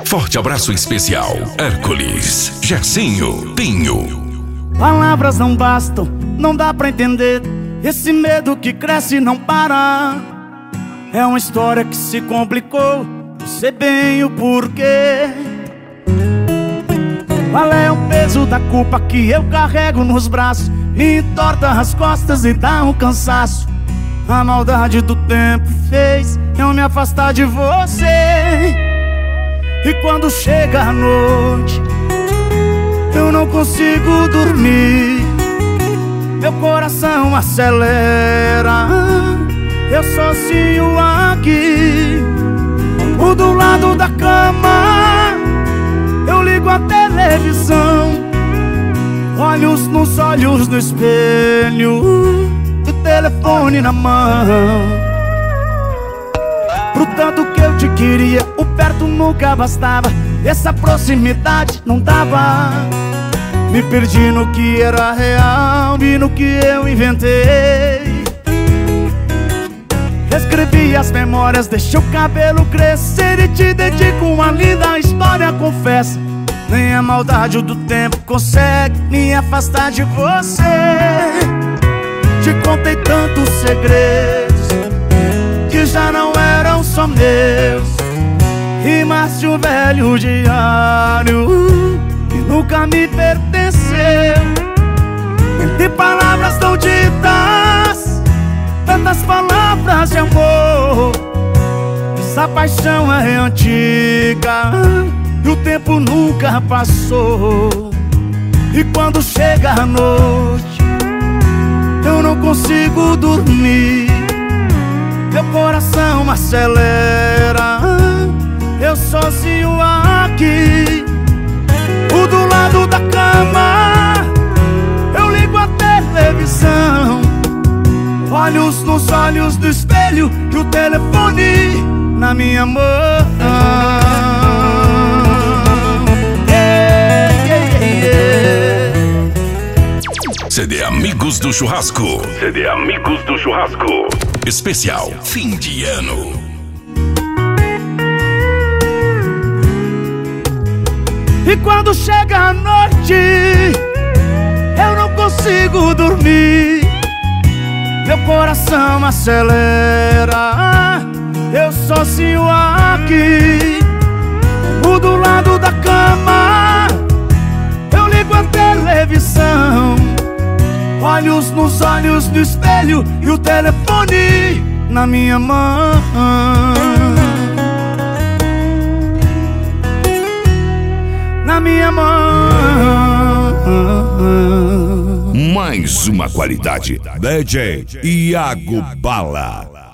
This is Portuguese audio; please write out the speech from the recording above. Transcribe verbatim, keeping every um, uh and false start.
Forte abraço especial, Hércules, Gersinho, Pinho. Palavras não bastam, não dá pra entender. Esse medo que cresce e não para. É uma história que se complicou, não sei bem o porquê. Qual é o peso da culpa que eu carrego nos braços? Me entorta as costas e dá um cansaço. A maldade do tempo fez eu me afastar de você. E quando chega a noite, eu não consigo dormir. Meu coração acelera, eu sozinho aqui. O do lado da cama, eu ligo a televisão. Olhos nos olhos no espelho, o telefone na mão. Pro tanto que eu te queria, o perto nunca bastava. Essa proximidade não dava. Me perdi no que era real e no que eu inventei. Escrevi as memórias, deixei o cabelo crescer e te dedico uma linda história, confessa. Nem a maldade do tempo consegue me afastar de você. Te contei tantos segredos que já não eram só meus. Rimas de um velho diário que nunca me pertenceu. Entre palavras não ditas, tantas palavras de amor. Essa paixão é antiga e o tempo nunca passou. E quando chega a noite, eu não consigo dormir. Meu coração acelera, eu sozinho aqui. O do lado da cama, eu ligo a televisão. Olhos nos olhos do espelho e o telefone na minha mão. Yeah, yeah, yeah. C D Amigos do Churrasco. C D Amigos do Churrasco. Especial fim de ano. E quando chega a noite, eu não consigo dormir. Meu coração acelera, eu sozinho aqui. O do lado da cama, eu ligo a televisão. Olhos nos olhos do espelho e o telefone na minha mão. Na minha mão. Mais uma qualidade. D J Iago Bala.